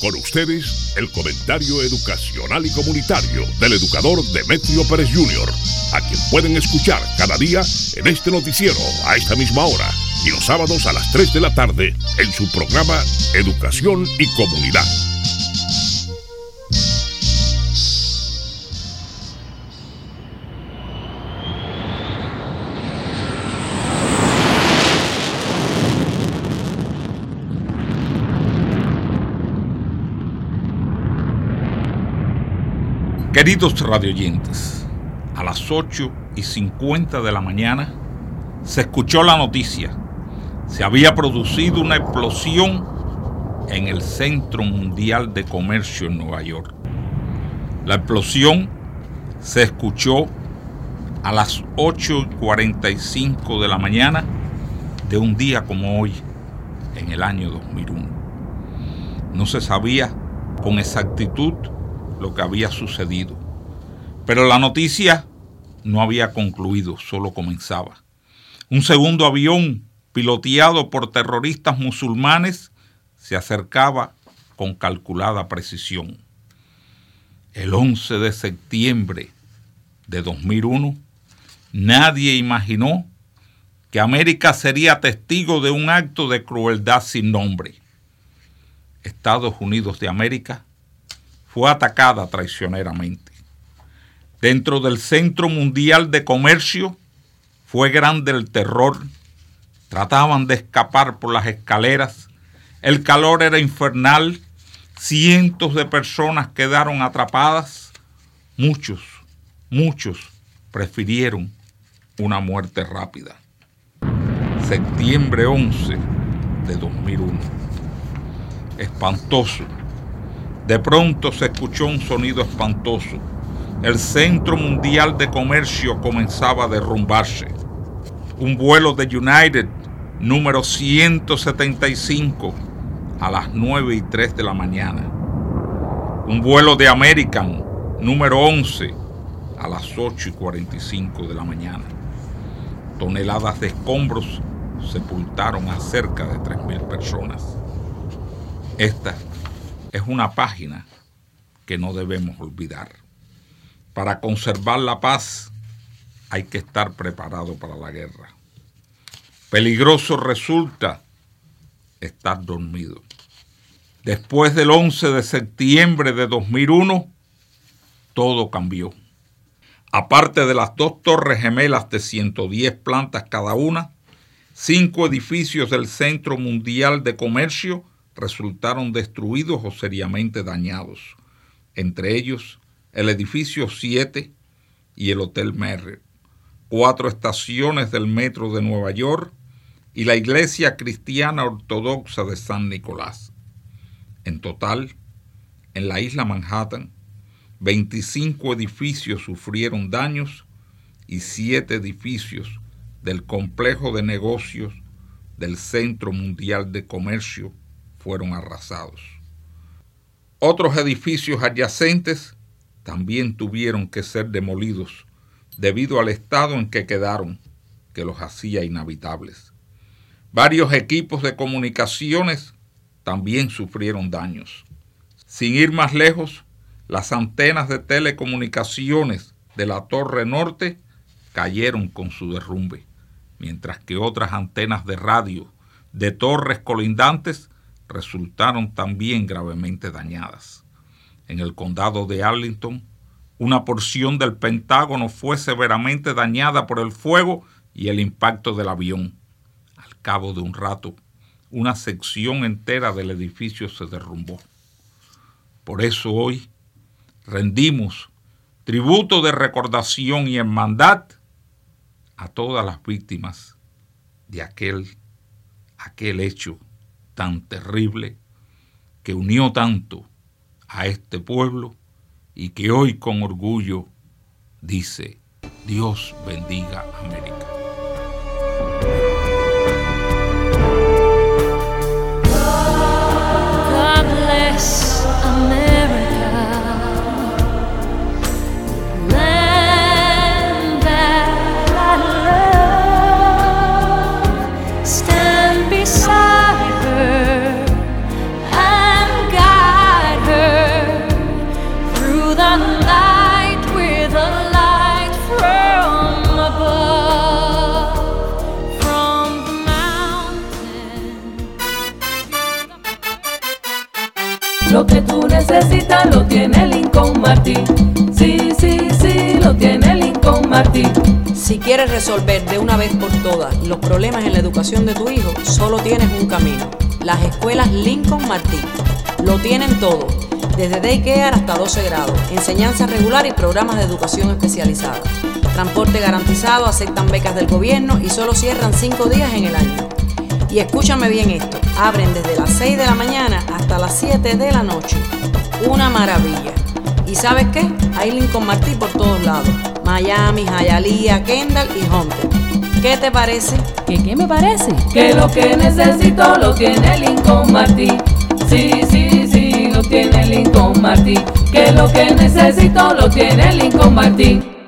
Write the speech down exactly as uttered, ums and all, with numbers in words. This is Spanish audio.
Con ustedes, el comentario educacional y comunitario del educador Demetrio Pérez junior, a quien pueden escuchar cada día en este noticiero a esta misma hora y los sábados a las tres de la tarde en su programa Educación y Comunidad. Queridos radioyentes, a las ocho y cincuenta de la mañana se escuchó la noticia. Se había producido una explosión en el Centro Mundial de Comercio en Nueva York. La explosión se escuchó a las ocho y cuarenta y cinco de la mañana de un día como hoy, en el año dos mil uno. No se sabía con exactitud lo que había sucedido, pero la noticia no había concluido, solo comenzaba. Un segundo avión piloteado por terroristas musulmanes se acercaba con calculada precisión. El once de septiembre de dos mil uno, nadie imaginó que América sería testigo de un acto de crueldad sin nombre. Estados Unidos de América fue atacada traicioneramente. Dentro del Centro Mundial de Comercio fue grande el terror. Trataban de escapar por las escaleras. El calor era infernal. Cientos de personas quedaron atrapadas. Muchos, muchos prefirieron una muerte rápida. Septiembre once de dos mil uno. Espantoso. De pronto se escuchó un sonido espantoso. El Centro Mundial de Comercio comenzaba a derrumbarse. Un vuelo de United número ciento setenta y cinco a las nueve y tres de la mañana. Un vuelo de American número once a las ocho y cuarenta y cinco de la mañana. Toneladas de escombros sepultaron a cerca de tres mil personas. Esta es una página que no debemos olvidar. Para conservar la paz hay que estar preparado para la guerra. Peligroso resulta estar dormido. Después del once de septiembre de dos mil uno, todo cambió. Aparte de las dos torres gemelas de ciento diez plantas cada una, cinco edificios del Centro Mundial de Comercio resultaron destruidos o seriamente dañados, entre ellos el edificio siete y el Hotel Marriott, cuatro estaciones del metro de Nueva York y la Iglesia Cristiana Ortodoxa de San Nicolás. En total, en la isla Manhattan, veinticinco edificios sufrieron daños y siete edificios del complejo de negocios del Centro Mundial de Comercio fueron arrasados. Otros edificios adyacentes también tuvieron que ser demolidos debido al estado en que quedaron, que los hacía inhabitables. Varios equipos de comunicaciones también sufrieron daños. Sin ir más lejos, las antenas de telecomunicaciones de la Torre Norte cayeron con su derrumbe, mientras que otras antenas de radio de torres colindantes resultaron también gravemente dañadas. En el condado de Arlington, una porción del Pentágono fue severamente dañada por el fuego y el impacto del avión. Al cabo de un rato, una sección entera del edificio se derrumbó. Por eso hoy rendimos tributo de recordación y hermandad a todas las víctimas de aquel, aquel hecho tan terrible que unió tanto a este pueblo y que hoy con orgullo dice: Dios bendiga América. God bless America, land that I love. Stand beside her and guide Lo que tú necesitas lo tiene Lincoln Martin. Sí, sí, sí, lo tiene Lincoln Martin. Si quieres resolver de una vez por todas los problemas en la educación de tu hijo, solo tienes un camino: las escuelas Lincoln Martin. Lo tienen todo, desde daycare hasta doce grados, enseñanza regular y programas de educación especializada. Transporte garantizado, aceptan becas del gobierno y solo cierran cinco días en el año. Y escúchame bien esto, abren desde las seis de la mañana hasta las siete de la noche. Una maravilla. ¿Y sabes qué? Hay Lincoln Martin por todos lados: Miami, Hialeah, Kendall y Hunter. ¿Qué te parece? ¿Qué qué me parece? Que lo que necesito lo tiene Lincoln Martin. Sí, sí, sí, lo tiene Lincoln Martin. Que lo que necesito lo tiene Lincoln Martin.